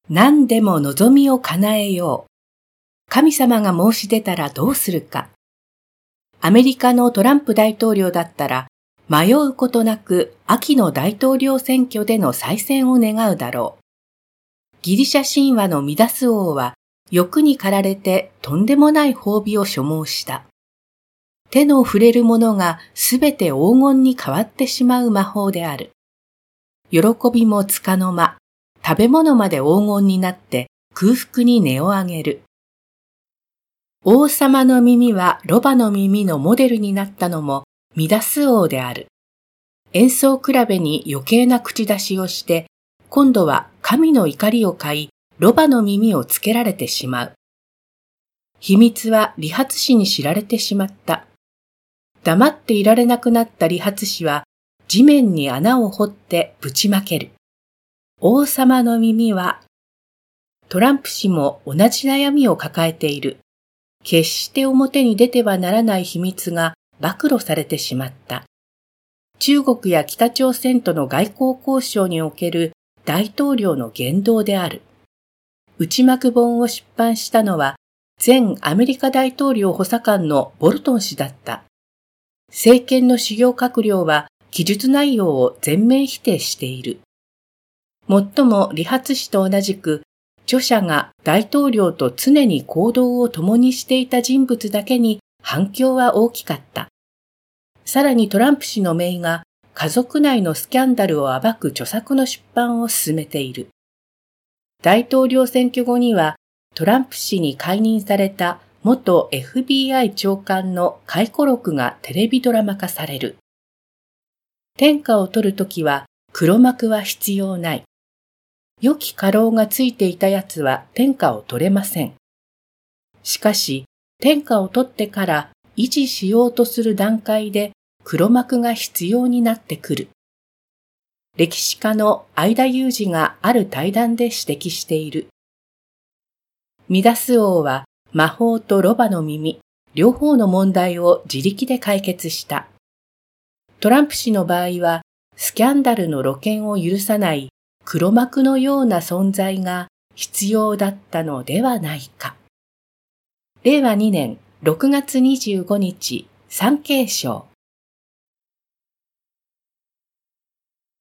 何でも望みを叶えよう。神様が申し出たらどうするか。アメリカのトランプ大統領だったら、迷うことなく秋の大統領選挙での再選を願うだろう。ギリシャ神話のミダス王は欲に駆られてとんでもない褒美を所望した。手の触れるものがすべて黄金に変わってしまう魔法である。喜びもつかの間、食べ物まで黄金になって空腹に音を上げる。王様の耳はロバの耳のモデルになったのもミダス王である。演奏比べに余計な口出しをして、今度は神の怒りを買い、ロバの耳をつけられてしまう。秘密は理髪師に知られてしまった。黙っていられなくなった理髪師は、地面に穴を掘ってぶちまける。王様の耳は、トランプ氏も同じ悩みを抱えている。決して表に出てはならない秘密が暴露されてしまった。中国や北朝鮮との外交交渉における大統領の言動である。内幕本を出版したのは前アメリカ大統領補佐官のボルトン氏だった。政権の主要閣僚は記述内容を全面否定している。もっとも理髪師と同じく著者が大統領と常に行動を共にしていた人物だけに反響は大きかった。さらにトランプ氏の姪が家族内のスキャンダルを暴く著作の出版を進めている。大統領選挙後にはトランプ氏に解任された元 FBI 長官の回顧録がテレビドラマ化される。天下を取るときは黒幕は必要ない。良き家老がついていたやつは天下を取れません。しかし、天下を取ってから維持しようとする段階で黒幕が必要になってくる。歴史家の相田裕二がある対談で指摘している。ミダス王は魔法とロバの耳、両方の問題を自力で解決した。トランプ氏の場合は、スキャンダルの露見を許さない黒幕のような存在が必要だったのではないか。令和2年6月25日、産経省。